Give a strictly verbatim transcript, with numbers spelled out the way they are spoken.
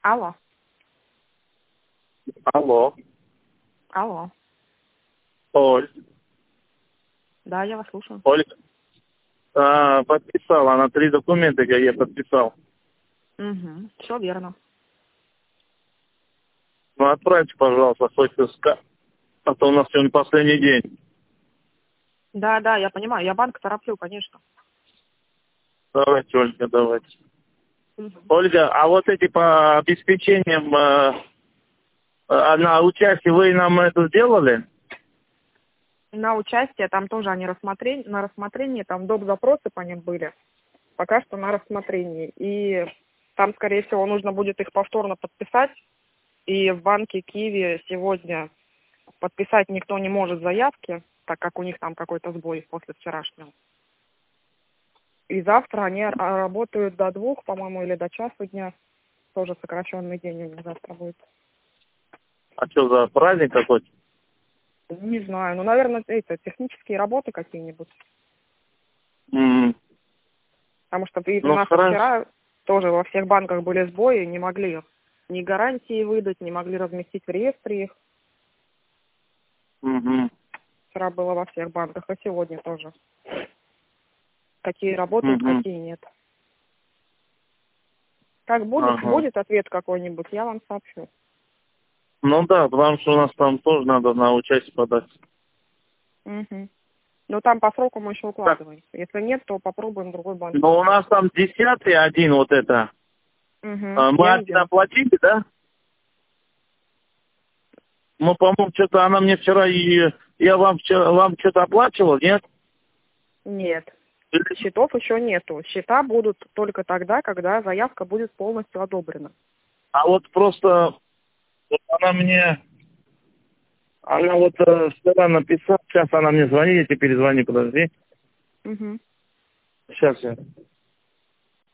Алло. Алло. Алло. Оль. Да, я вас слушаю. Ольга. А, подписала на три документа, я подписал. Угу. Все верно. Ну, отправьте, пожалуйста, хоть ска, а то у нас сегодня последний день. Да, да, я понимаю. Я банк тороплю, конечно. Давайте, Ольга, давайте. Угу. Ольга, а вот эти по обеспечениям э, э, на участие вы нам это сделали? На участие там тоже они рассмотрение, на рассмотрении, там доп. Запросы по ним были. Пока что на рассмотрении. И там, скорее всего, нужно будет их повторно подписать. И в банке Киви сегодня подписать никто не может заявки, так как у них там какой-то сбой после вчерашнего. И завтра они ра- работают до двух, по-моему, или до часу дня. Тоже сокращенный день у них завтра будет. А что за праздник какой-то? Не знаю, ну, наверное, это технические работы какие-нибудь. М, Потому что и у Ну, нас хорошо. вчера тоже во всех банках были сбои, не могли ни гарантии выдать, не могли разместить в реестре их. Мгм. Вчера было во всех банках, и сегодня тоже. Какие работают, Мгм. какие нет. Как будет, Ага. будет ответ какой-нибудь, я вам сообщу. Ну да, потому что у нас там тоже надо на участие подать. Угу. Но там по сроку мы еще Так, укладываемся. Если нет, то попробуем другой банк но у найти. нас там десятый один вот это. Угу. А, Мы Я один видела. оплатили, да? Ну, по-моему, что-то она мне вчера и я вам вчера вам что-то оплачивал, нет? Нет. Или- Счетов еще нету. Счета будут только тогда, когда заявка будет полностью одобрена. А вот просто вот она мне, она вот э, вчера написала, сейчас она мне звонит, я тебе перезвони, подожди. Угу. Сейчас я.